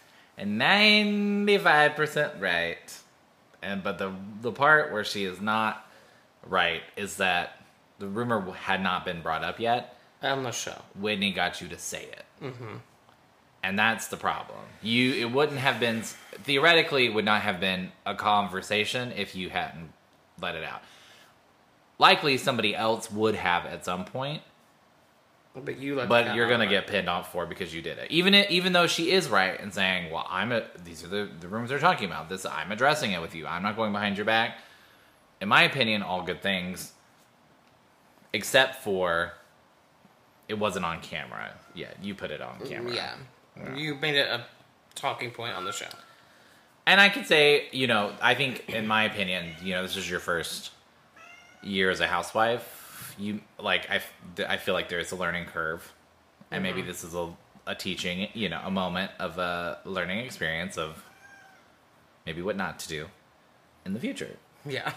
95% right. But the part where she is not right is that the rumor had not been brought up yet. On the show. Whitney got you to say it. Mm-hmm. And that's the problem. It wouldn't have been, theoretically, it would not have been a conversation if you hadn't let it out. Likely somebody else would have at some point. But you're going to get pinned off for it because you did it. Even though she is right in saying, well, these are the rumors they're talking about. I'm addressing it with you. I'm not going behind your back. In my opinion, all good things. Except for it wasn't on camera. Yeah, you put it on camera. Yeah. You made it a talking point on the show. And I could say, I think, in my opinion, this is your first year as a housewife. I feel like there's a learning curve. And maybe this is a teaching, a moment of a learning experience of maybe what not to do in the future. Yeah.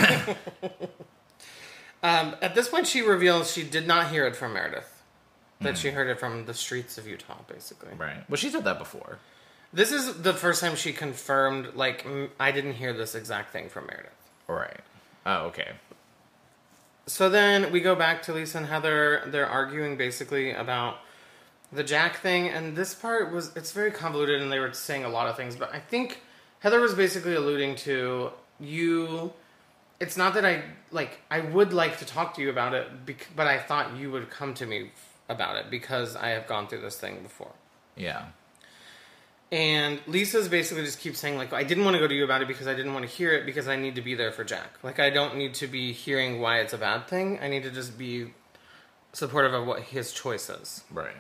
At this point, she reveals she did not hear it from Meredith. That she heard it from the streets of Utah, basically. Right. Well, she said that before. This is the first time she confirmed, like, I didn't hear this exact thing from Meredith. Right. Oh, okay. So then we go back to Lisa and Heather. They're arguing, basically, about the Jack thing. And this part it's very convoluted, and they were saying a lot of things. But I think Heather was basically alluding to, it's not that I would like to talk to you about it, but I thought you would come to me about it because I have gone through this thing before. Yeah. And Lisa's basically just keeps saying, like, I didn't want to go to you about it because I didn't want to hear it because I need to be there for Jack. Like, I don't need to be hearing why it's a bad thing. I need to just be supportive of what his choice is. Right.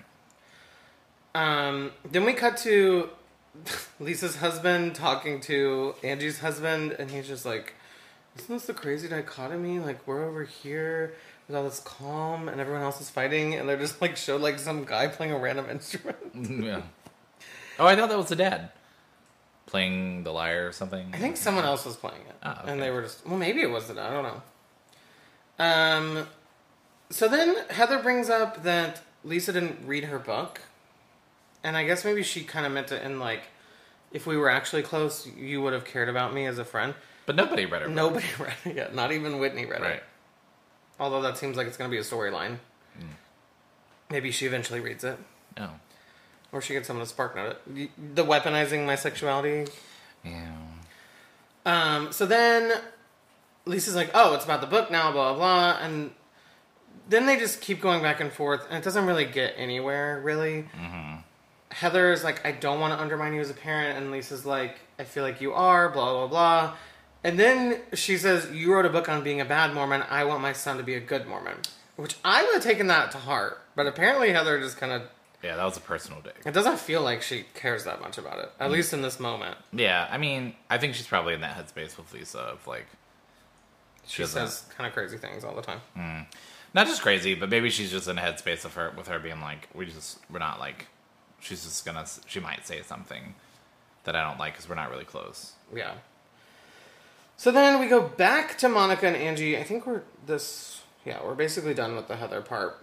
Then we cut to Lisa's husband talking to Angie's husband, and he's just like, isn't this the crazy dichotomy? Like, we're over here with all this calm and everyone else is fighting, and they're just like showed like some guy playing a random instrument. Yeah. Oh, I thought that was the dad playing the lyre or something. I think someone else was playing it. Oh, okay. And they were just, well, maybe it was the dad, I don't know. So then Heather brings up that Lisa didn't read her book. And I guess maybe she kind of meant it in like, if we were actually close, you would have cared about me as a friend. But nobody read her book. Nobody read it yet. Not even Whitney read Right. it. Although that seems like it's going to be a storyline. Maybe she eventually reads it. Oh. Or she gets someone to spark note it. The weaponizing my sexuality. Yeah. So then Lisa's like, oh, it's about the book now, blah, blah, blah. And then they just keep going back and forth. And it doesn't really get anywhere, really. Mm-hmm. Heather is like, I don't want to undermine you as a parent. And Lisa's like, I feel like you are, blah, blah, blah. And then she says, you wrote a book on being a bad Mormon. I want my son to be a good Mormon. Which I would have taken that to heart. But apparently Heather just kind of... Yeah, that was a personal dig. It doesn't feel like she cares that much about it. At least in this moment. Yeah, I mean, I think she's probably in that headspace with Lisa of like... She says kind of crazy things all the time. Not just crazy, but maybe she's just in a headspace of her, with her being like, we're not like... She's just gonna... She might say something that I don't like because we're not really close. Yeah. So then we go back to Monica and Angie. I think we're basically done with the Heather part.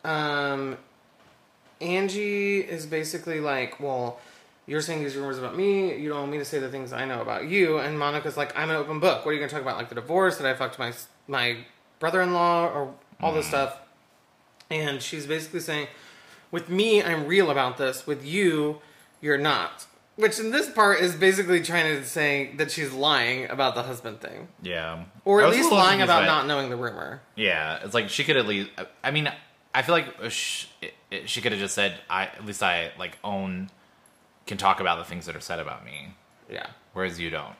Angie is basically like, well, you're saying these rumors about me. You don't want me to say the things I know about you. And Monica's like, I'm an open book. What are you going to talk about? Like the divorce, that I fucked my brother-in-law, or all this stuff. And she's basically saying, with me, I'm real about this. With you, you're not. Which in this part is basically trying to say that she's lying about the husband thing. Yeah. Or at least lying about not knowing the rumor. Yeah, it's like she could at least... I mean, I feel like she could have just said, at least I can talk about the things that are said about me. Yeah. Whereas you don't.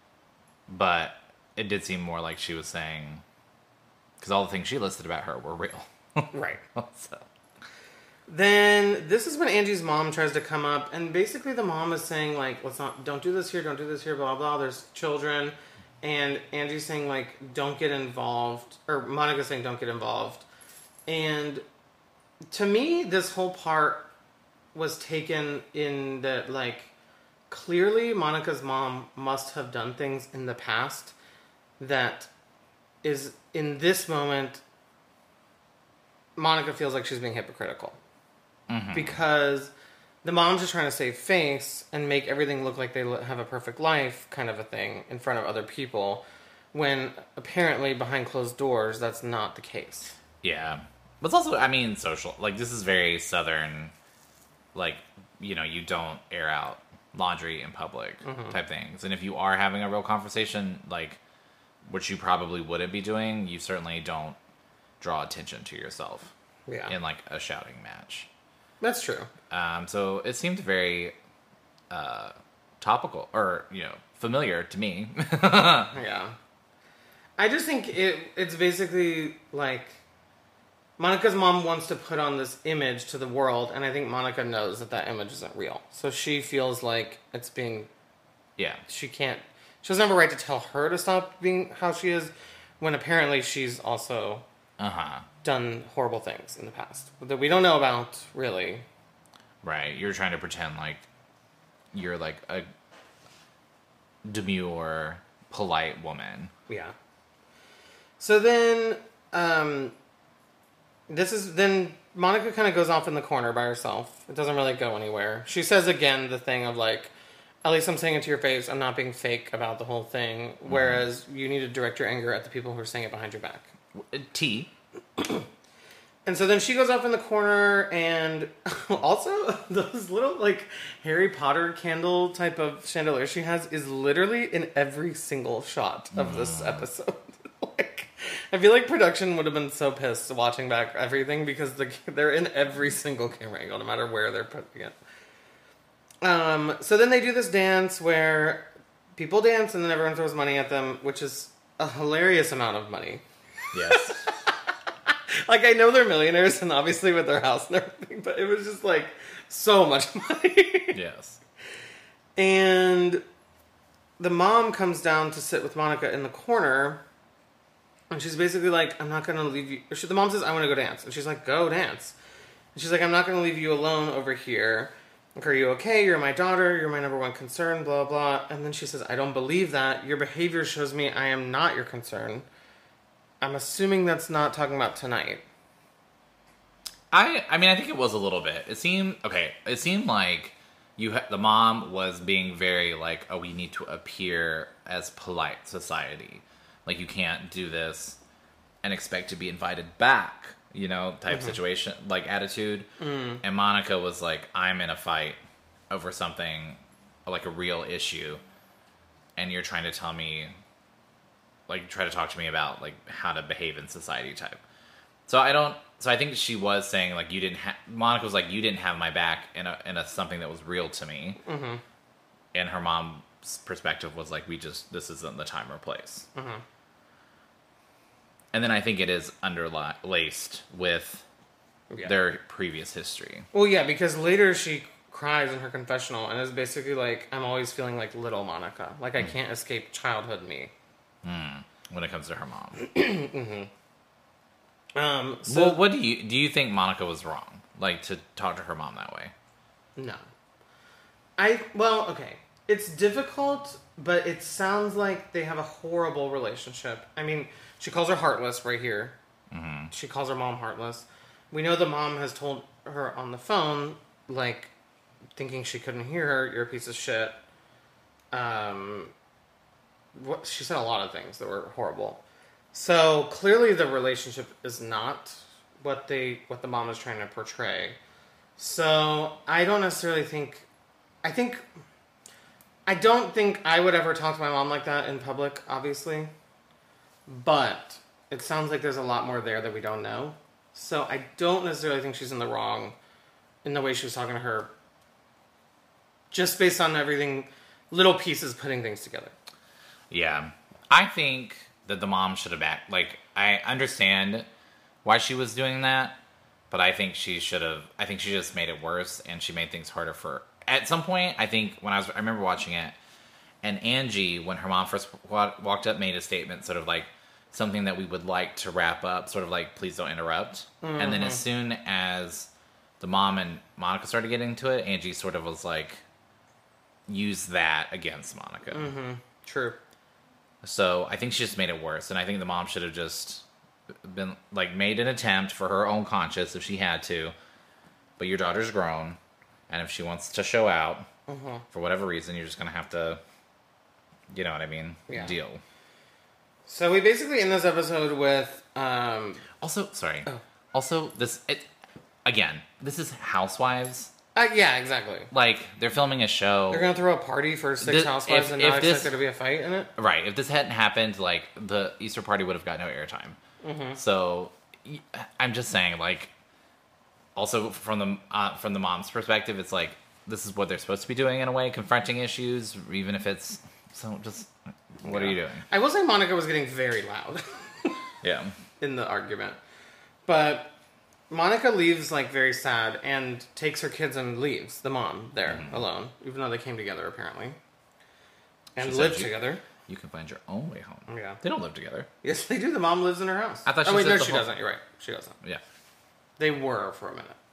But it did seem more like she was saying... Because all the things she listed about her were real. Right. So... Then this is when Angie's mom tries to come up, and basically the mom is saying like, don't do this here, don't do this here, blah blah. There's children, and Angie's saying like, don't get involved, or Monica's saying don't get involved. And to me, this whole part was taken in that like, clearly Monica's mom must have done things in the past that is in this moment. Monica feels like she's being hypocritical. Mm-hmm. Because the mom's just trying to save face and make everything look like they have a perfect life, kind of a thing, in front of other people, when apparently behind closed doors, that's not the case. Yeah. But it's also, I mean, social. Like, this is very Southern, like, you know, you don't air out laundry in public type things. And if you are having a real conversation, like, which you probably wouldn't be doing, you certainly don't draw attention to yourself in, like, a shouting match. That's true. So it seemed very topical, or, you know, familiar to me. Yeah. I just think it's basically like Monica's mom wants to put on this image to the world, and I think Monica knows that image isn't real. So she feels like it's being... Yeah. She doesn't have a right to tell her to stop being how she is, when apparently she's also... done horrible things in the past that we don't know about, really. Right. You're trying to pretend like you're like a demure, polite woman. Yeah. So then, then Monica kind of goes off in the corner by herself. It doesn't really go anywhere. She says again the thing of like, at least I'm saying it to your face. I'm not being fake about the whole thing. Whereas you need to direct your anger at the people who are saying it behind your back. T. And so then she goes off in the corner, and also those little like Harry Potter candle type of chandelier she has is literally in every single shot of this episode. Like, I feel like production would have been so pissed watching back everything because they're in every single camera angle, no matter where they're putting it. So then they do this dance where people dance and then everyone throws money at them, which is a hilarious amount of money. Yes. Like, I know they're millionaires, and obviously with their house and everything, but it was just, like, so much money. Yes. And the mom comes down to sit with Monica in the corner, and she's basically like, I'm not going to leave you... The mom says, I want to go dance. And she's like, go dance. And she's like, I'm not going to leave you alone over here. Like, are you okay? You're my daughter. You're my number one concern, blah, blah. And then she says, I don't believe that. Your behavior shows me I am not your concern. I'm assuming that's not talking about tonight. I mean, I think it was a little bit. It seemed like the mom was being very like, oh, we need to appear as polite society. Like, you can't do this and expect to be invited back, type situation, like attitude. And Monica was like, I'm in a fight over something, like a real issue, and you're trying to tell me, like, try to talk to me about, like, how to behave in society type. So I think she was saying, like, Monica was like, you didn't have my back in a something that was real to me. Mm-hmm. And her mom's perspective was like, this isn't the time or place. Mm-hmm. And then I think it is underlaced with their previous history. Well, yeah, because later she cries in her confessional and is basically like, I'm always feeling like little Monica. Like, I can't escape childhood me. When it comes to her mom. Mm-hmm. Well, what do you think Monica was wrong? Like, to talk to her mom that way? No. Okay. It's difficult, but it sounds like they have a horrible relationship. I mean, she calls her heartless right here. Mm-hmm. She calls her mom heartless. We know the mom has told her on the phone, like, thinking she couldn't hear her, you're a piece of shit. She said a lot of things that were horrible. So clearly the relationship is not what the mom is trying to portray. So I don't necessarily think... I don't think I would ever talk to my mom like that in public, obviously. But it sounds like there's a lot more there that we don't know. So I don't necessarily think she's in the wrong in the way she was talking to her. Just based on everything, little pieces putting things together. Yeah. I think that the mom should have backed. Like, I understand why she was doing that, but I think she should have. I think she just made it worse, and she made things harder for. At some point, I think I remember watching it, and Angie, when her mom first walked up, made a statement, sort of like something that we would like to wrap up, sort of like, please don't interrupt. Mm-hmm. And then as soon as the mom and Monica started getting into it, Angie sort of was like, use that against Monica. Mm-hmm. True. So I think she just made it worse, and I think the mom should have just been like, made an attempt for her own conscience if she had to. But your daughter's grown, and if she wants to show out for whatever reason, you're just gonna have to, you know what I mean, deal. So we basically end this episode with this is Housewives. Yeah, exactly. Like, they're filming a show. They're going to throw a party for 6 housewives and not expect there to be a fight in it? Right. If this hadn't happened, like, the Easter party would have got no airtime. Mm-hmm. So, I'm just saying, like, also from the mom's perspective, it's like, this is what they're supposed to be doing in a way, confronting issues, even if it's... So, just, what are you doing? I will say Monica was getting very loud. Yeah. In the argument. But... Monica leaves, like, very sad and takes her kids and leaves the mom there alone, even though they came together, apparently. And live together. You can find your own way home. Yeah. They don't live together. Yes, they do. The mom lives in her house. I thought she no, she doesn't. You're right. She doesn't. Yeah. They were for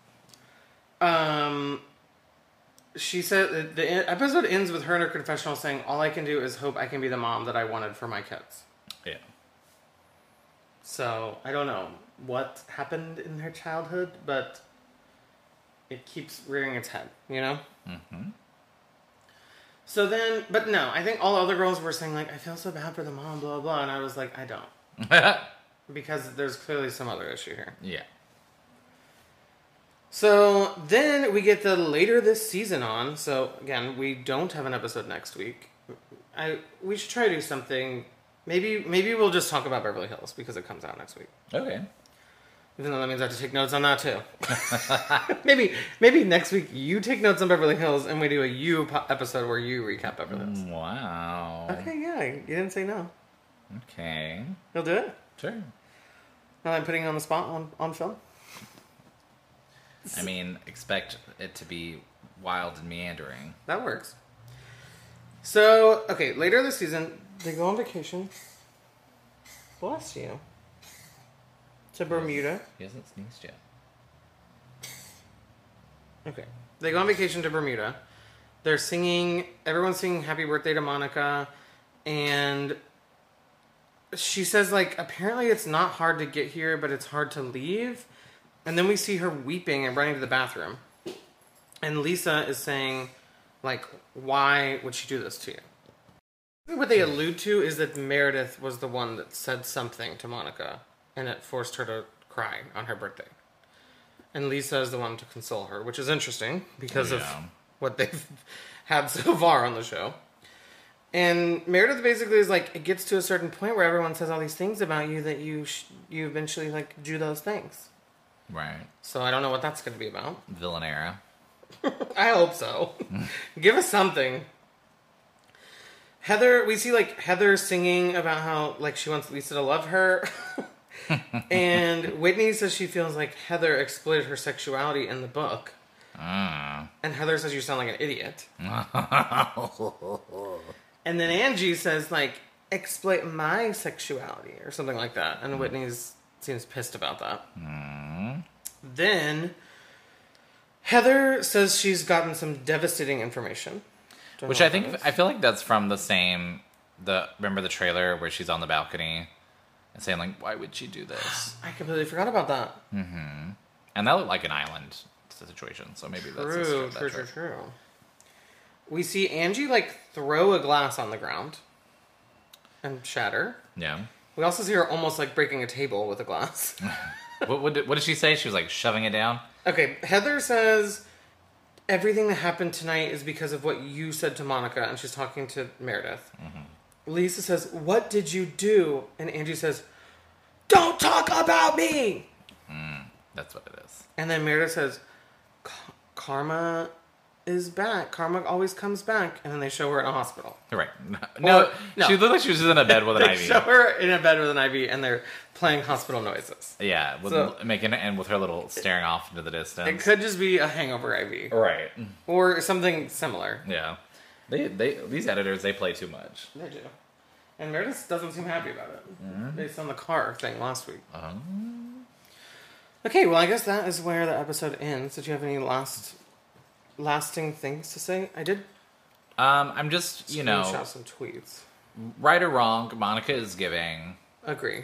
a minute. She said the episode ends with her in her confessional saying, all I can do is hope I can be the mom that I wanted for my kids. Yeah. So, I don't know what happened in her childhood, but it keeps rearing its head, you know? Mm-hmm. So then, but no, I think all other girls were saying, like, I feel so bad for the mom, blah, blah, and I was like, I don't. Because there's clearly some other issue here. Yeah. So then we get the later this season on. So again, we don't have an episode next week. We should try to do something. Maybe we'll just talk about Beverly Hills because it comes out next week. Okay. Even though that means I have to take notes on that too. maybe next week you take notes on Beverly Hills and we do a episode where you recap Beverly Hills. Wow. Okay, yeah, you didn't say no. Okay. You'll do it? Sure. Now I'm putting you on the spot on film. I mean, expect it to be wild and meandering. That works. So, okay, later this season, they go on vacation. Bless you. To Bermuda. He hasn't sneezed yet. Okay. They go on vacation to Bermuda. They're singing, everyone's singing Happy Birthday to Monica, and she says, like, apparently it's not hard to get here, but it's hard to leave. And then we see her weeping and running to the bathroom. And Lisa is saying, like, why would she do this to you? What they allude to is that Meredith was the one that said something to Monica, and it forced her to cry on her birthday. And Lisa is the one to console her, which is interesting because of what they've had so far on the show. And Meredith basically is like, it gets to a certain point where everyone says all these things about you that you eventually, like, do those things. Right. So I don't know what that's going to be about. Villain era. I hope so. Give us something. Heather, we see, like, Heather singing about how, like, she wants Lisa to love her. And Whitney says she feels like Heather exploited her sexuality in the book. And Heather says you sound like an idiot. And then Angie says, like, exploit my sexuality or something like that. And Whitney seems pissed about that. Then Heather says she's gotten some devastating information. Which I feel like that's from the same, remember the trailer where she's on the balcony and saying, like, why would she do this? I completely forgot about that. And that looked like an island situation, so maybe that's true. We see Angie, like, throw a glass on the ground and shatter. Yeah. We also see her almost, like, breaking a table with a glass. What did she say? She was, like, shoving it down? Okay, Heather says everything that happened tonight is because of what you said to Monica, and she's talking to Meredith. Lisa says, what did you do? And Angie says, don't talk about me! That's what it is. And then Meredith says, karma is back. Karma always comes back. And then they show her in a hospital. Right. No, she looked like she was in a bed with an they IV. Show her in a bed with an IV, and they're playing hospital noises. Yeah, with her little staring off into the distance. It could just be a hangover IV. Right. Or something similar. Yeah. These editors, they play too much. They do. And Meredith doesn't seem happy about it. Based on the car thing last week. Okay, well, I guess that is where the episode ends. Did you have any lasting things to say? I did. I'm just, screenshot some tweets. Right or wrong, Monica is giving. Agree.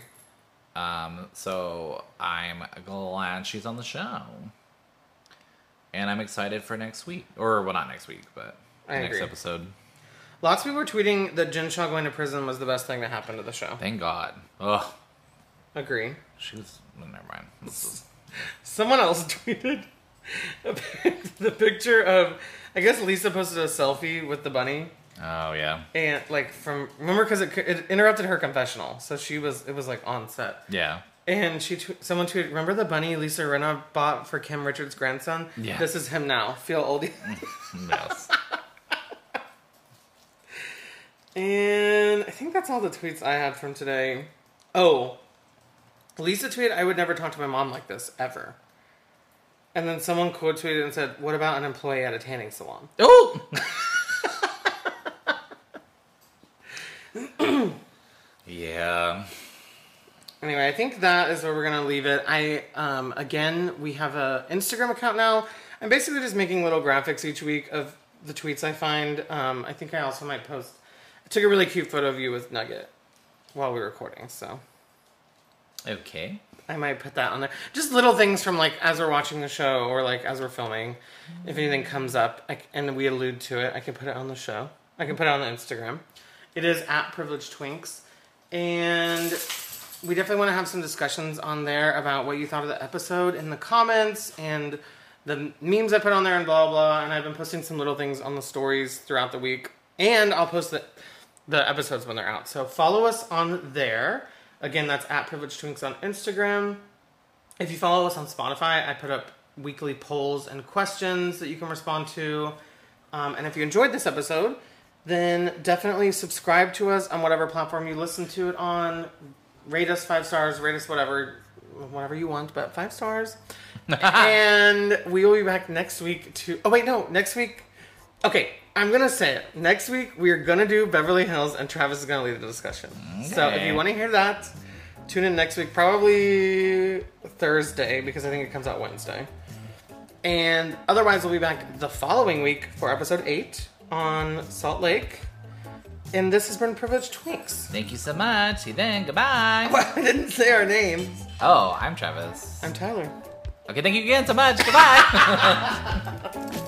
So I'm glad she's on the show. And I'm excited for next week. Or, well, not next week, but next episode. Lots of people were tweeting that Jen Shaw going to prison was the best thing that happened to the show. Thank God. Ugh. Agree. She was... Never mind. Someone else tweeted the picture of... I guess Lisa posted a selfie with the bunny. Oh, yeah. And, like, remember, because it interrupted her confessional. So it was, like, on set. Yeah. And someone tweeted, remember the bunny Lisa Rinna bought for Kim Richards' grandson? Yeah. This is him now. Feel old. Yes. And I think that's all the tweets I had from today. Oh, Lisa tweeted, I would never talk to my mom like this, ever. And then someone quote tweeted and said, what about an employee at a tanning salon? Oh! Yeah. Anyway, I think that is where we're going to leave it. Again, we have an Instagram account now. I'm basically just making little graphics each week of the tweets I find. I think I also might post... I took a really cute photo of you with Nugget while we were recording, so... Okay. I might put that on there. Just little things from, like, as we're watching the show or, like, as we're filming. If anything comes up and we allude to it, I can put it on the show. I can put it on the Instagram. It is @PrivilegedTwinks. And we definitely want to have some discussions on there about what you thought of the episode in the comments and the memes I put on there and blah, blah. And I've been posting some little things on the stories throughout the week. And I'll post the episodes when they're out. So follow us on there. Again, that's @PrivilegedTwinks on Instagram. If you follow us on Spotify, I put up weekly polls and questions that you can respond to. And if you enjoyed this episode, then definitely subscribe to us on whatever platform you listen to it on. Rate us 5 stars, rate us whatever you want, but 5 stars. And we will be back next week to... Oh, wait, no. Next week... Okay, I'm going to say it. Next week, we're going to do Beverly Hills, and Travis is going to lead the discussion. Okay. So if you want to hear that, tune in next week, probably Thursday, because I think it comes out Wednesday. And otherwise, we'll be back the following week for episode 8 on Salt Lake. And this has been Privileged Twinks. Thank you so much. See you then. Goodbye. Well, I didn't say our names. Oh, I'm Travis. I'm Tyler. Okay, thank you again so much. Goodbye.